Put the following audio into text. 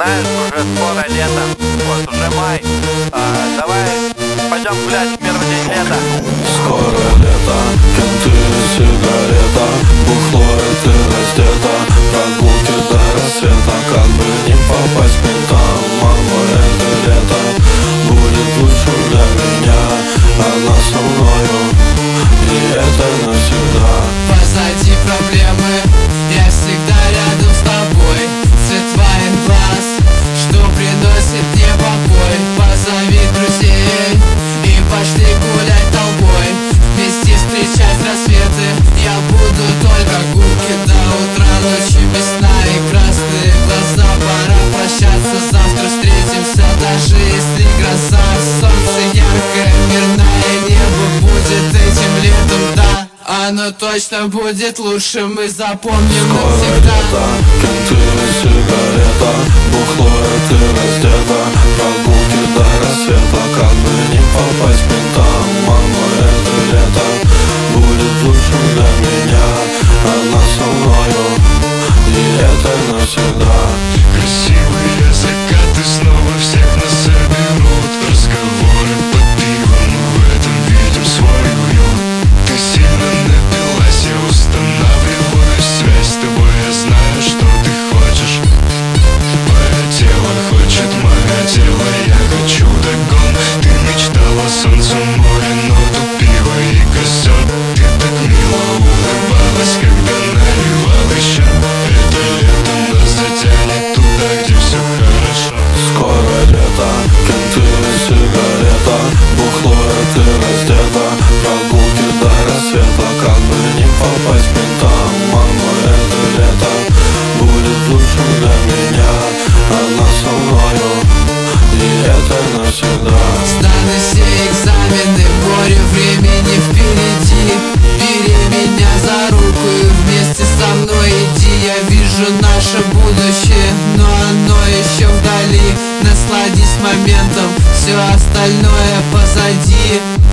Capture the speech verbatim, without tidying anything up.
знаешь, уже скоро лето, вот уже май. а, Давай пойдем гулять в первый день лета. Скоро лето, кенты и сигарета, бухло и ты раздета, прогулки до рассвета. Как бы не попасть к ментам, мама, это лето будет лучшим для меня. Она со мною, и это навсегда. Позади проблемы, я всегда рядом с тобой. Цвет твоих глаз, что приносит мне покой. Позови друзей и пошли гулять толпой, вместе встречать рассветы. Я буду только гулки до утра, ночи без сна и красные глаза. Пора прощаться, завтра встретимся, даже если гроза. Солнце яркое, мирное небо будет этим летом, да. Оно точно будет лучше, мы запомним навсегда. Скоро лето, кенты и сигарета, бухло и ты раздета, прогулки до рассвета. Как бы не попасть к ментам, мама, это лето будет лучшим для меня. Она со мною, и это навсегда. Красивые закаты снова всех нас соберут. Разговоры под пивом, в этом видим свой уют. Ты сильно напилась, я устанавливаю связь с тобой. Я знаю, что ты хочешь. Твое тело хочет мое тело, я хочу догон. Ты мечтала солнце, море, но тут пиво и костер. Ты так мило улыбалась, когда наливал еще. Это лето нас затянет туда, где все хорошо. Скоро лето, кенты и сигарета, бухло и ты раздета, прогулки до рассвета. Как бы не попасть к ментам, мама, это лето будет лучшим для меня. Она со мною, и это навсегда. Сданы все экзамены, море времени впереди. Бери меня за руку и вместе со мной иди. Я вижу наше будущее, но оно еще вдали. Насладись моментом, все остальное позади.